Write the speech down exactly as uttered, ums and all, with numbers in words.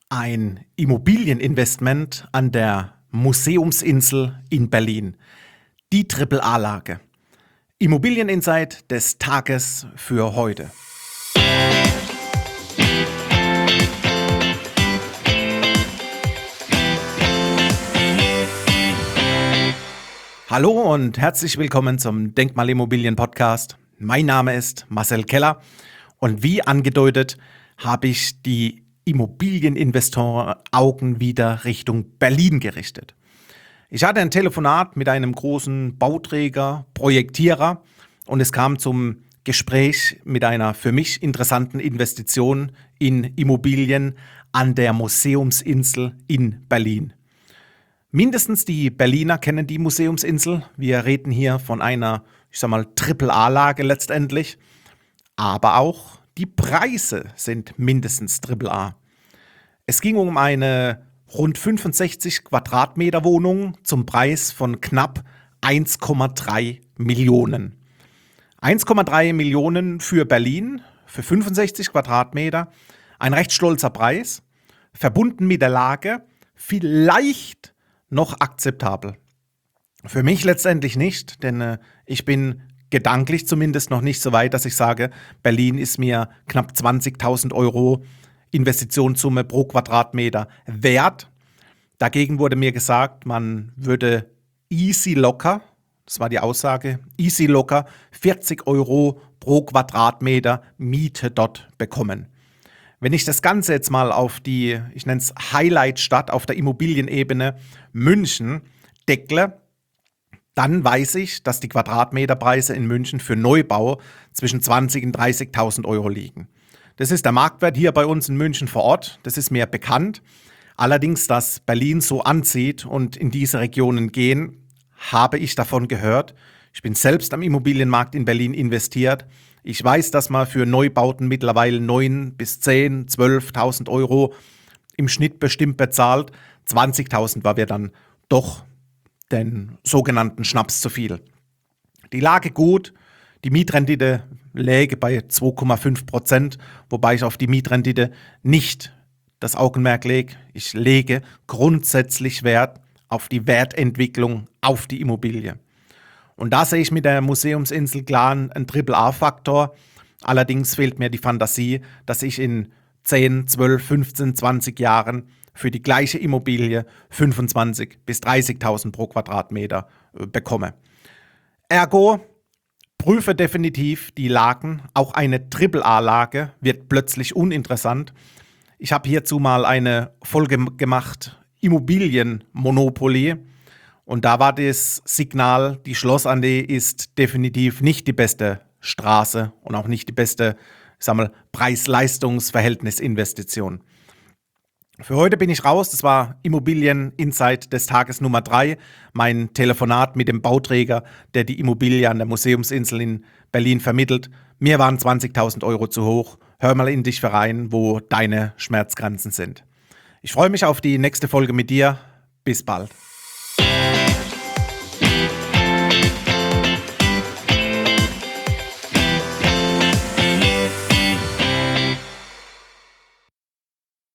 Ein Immobilieninvestment an der Museumsinsel in Berlin. Die Triple A-Lage. Immobilieninsight des Tages für heute. Hallo und herzlich willkommen zum Denkmalimmobilien-Podcast. Mein Name ist Marcel Keller und wie angedeutet habe ich die Immobilieninvestoren-Augen wieder Richtung Berlin gerichtet. Ich hatte ein Telefonat mit einem großen Bauträger, Projektierer und es kam zum Gespräch mit einer für mich interessanten Investition in Immobilien an der Museumsinsel in Berlin. Mindestens die Berliner kennen die Museumsinsel. Wir reden hier von einer, ich sag mal, Triple A-Lage letztendlich. Aber auch die Preise sind mindestens Triple A. Es ging um eine rund fünfundsechzig Quadratmeter Wohnung zum Preis von knapp eins Komma drei Millionen. eins Komma drei Millionen für Berlin, für fünfundsechzig Quadratmeter. Ein recht stolzer Preis, verbunden mit der Lage, vielleicht noch akzeptabel. Für mich letztendlich nicht, denn äh, ich bin gedanklich zumindest noch nicht so weit, dass ich sage, Berlin ist mir knapp zwanzigtausend Euro Investitionssumme pro Quadratmeter wert. Dagegen wurde mir gesagt, man würde easy locker, das war die Aussage, easy locker vierzig Euro pro Quadratmeter Miete dort bekommen. Wenn ich das Ganze jetzt mal auf die, ich nenne es Highlight-Stadt auf der Immobilienebene München deckle, dann weiß ich, dass die Quadratmeterpreise in München für Neubau zwischen zwanzigtausend und dreißigtausend Euro liegen. Das ist der Marktwert hier bei uns in München vor Ort, das ist mir bekannt. Allerdings, dass Berlin so anzieht und in diese Regionen gehen, habe ich davon gehört. Ich bin selbst am Immobilienmarkt in Berlin investiert. Ich weiß, dass man für Neubauten mittlerweile neun bis zehn, zwölftausend Euro im Schnitt bestimmt bezahlt. zwanzigtausend war wir dann doch den sogenannten Schnaps zu viel. Die Lage gut, die Mietrendite läge bei zwei Komma fünf Prozent, wobei ich auf die Mietrendite nicht das Augenmerk lege. Ich lege grundsätzlich Wert auf die Wertentwicklung auf die Immobilie. Und da sehe ich mit der Museumsinsel klar einen Triple A-Faktor. Allerdings fehlt mir die Fantasie, dass ich in zehn, zwölf, fünfzehn, zwanzig Jahren für die gleiche Immobilie fünfundzwanzigtausend bis dreißigtausend pro Quadratmeter äh, bekomme. Ergo, prüfe definitiv die Lagen. Auch eine Triple A-Lage wird plötzlich uninteressant. Ich habe hierzu mal eine Folge gemacht, Immobilienmonopoly. Und da war das Signal, die Schlossallee ist definitiv nicht die beste Straße und auch nicht die beste, ich sag mal, Preis-Leistungs-Verhältnis-Investition. Für heute bin ich raus. Das war Immobilien-Insight des Tages Nummer drei. Mein Telefonat mit dem Bauträger, der die Immobilie an der Museumsinsel in Berlin vermittelt. Mir waren zwanzigtausend Euro zu hoch. Hör mal in dich rein, wo deine Schmerzgrenzen sind. Ich freue mich auf die nächste Folge mit dir. Bis bald.